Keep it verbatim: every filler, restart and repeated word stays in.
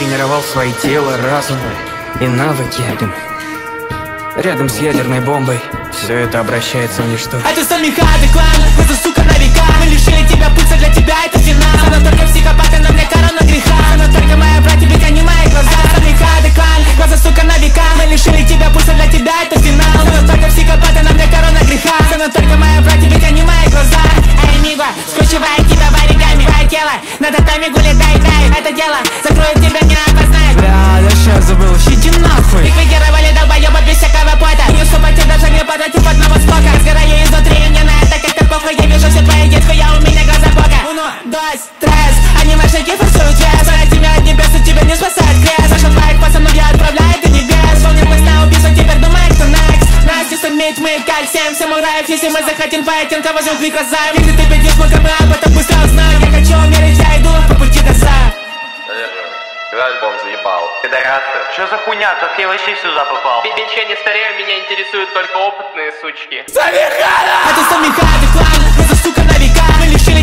тренировал свои тело, разум и навыки. Рядом с ядерной бомбой все это обращается в ничто. Это Самихад и клан, это сука на века. Мы лишили тебя пульса, для тебя это финал. Но только психопаты, но мне корона греха. Но только моя братья, ведь они мои глаза. Самихад и клан, глаза сука на века. Мы лишили тебя пульса, для тебя это финал. Но только психопаты, но мне корона греха. Но только моя братья, ведь они мои глаза. Эй, миго, скручивая тебя в оригами. Твое тело на татами гуляй, дай, дай. Это дело закроет тебя, не опознает. Бля, я сейчас забыл, иди нахуй. Ликвидировали долбоёба без всякого пота. Не уступайте даже не подойти под на востока. Сгораю изнутри, мне на это как эпоха. Я вижу все твои детки, я у меня глаза бока. Уно, дос, трес, анимешники форсуют вес. От тебя от небес, и тебя не спасает крест. Нашел твоих пацанов, я отправляю до небес. Помню, мы на убийство, теперь думай, кто next. Настя сумеет, мы как семь самураев. Если мы захотим файтинга, возьмем клик разаем. Если ты пятишь, мы мы об этом быстро узнаем. Я хочу умереть, я иду по пути до за. Альбом заебал. Пидорасы. Что за хуйня? Как я вообще сюда попал? Бича не старею, меня интересуют только опытные сучки. Самихада! Это Самихад и клан, это сука на века. Мы лишили